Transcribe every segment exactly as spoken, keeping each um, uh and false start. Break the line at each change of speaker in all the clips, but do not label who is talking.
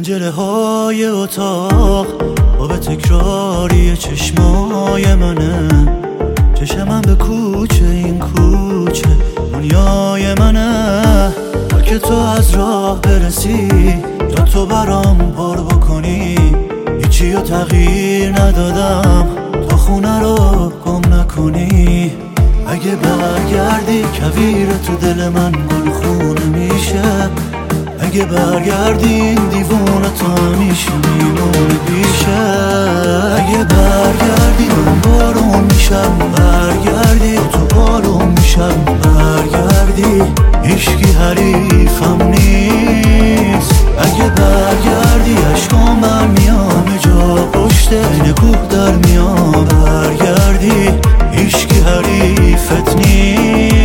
پنجره های اتاق آب تکراری چشمای منه، چشمم به کوچه این کوچه دنیای منه. تا که تو از راه برسی تا تو برام پر بکنی، هیچی رو تغییر ندادم تا خونه رو گم نکنی. اگه برگردی کویر تو دل من گل خونه میشه، اگه برگردی این دیوونه تا همیشه میمونه بیشه. اگه برگردی من بارون میشم، برگردی تو بارون میشم، برگردی هیچکی حریفم نیست. اگه برگردی عشقام برمیام جا پشت این کوه در میام، برگردی هیچکی حریفت نیست.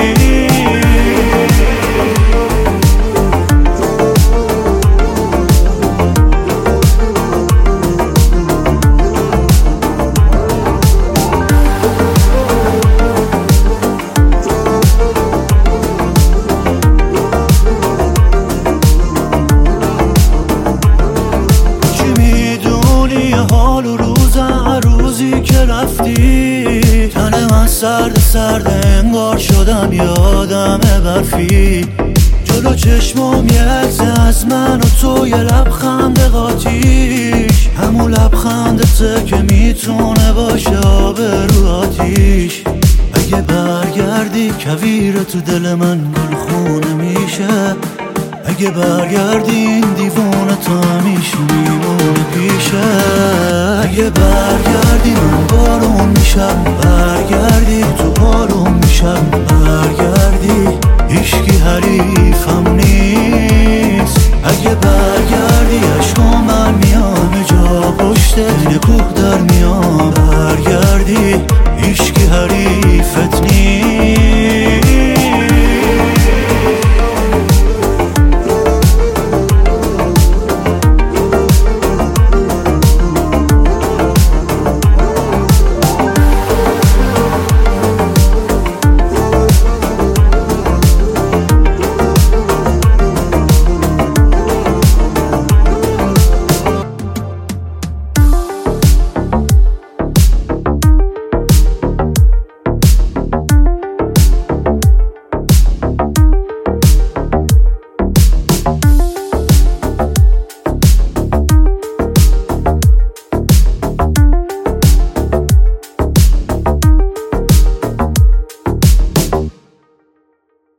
حال و روز هر روزی که رفتی تن من سرد سرد انگار شدم یادم برفی. جلو چشمم یه عکس از من و تو، یه لبخند قاطیش، همون لبخندته که میتونه باشه آب رو آتیش. اگه برگردی کویر تو دل من گل خونه میشه، اگه برگردی این دیوونه تا همیشه میمونه پیشه. اگه برگردی من بارون میشم، برگردی تو بارون میشم، برگردی هیچکی حریفم نیست. اگه برگردی عشقام برمیام جا پشت این کوه در میام.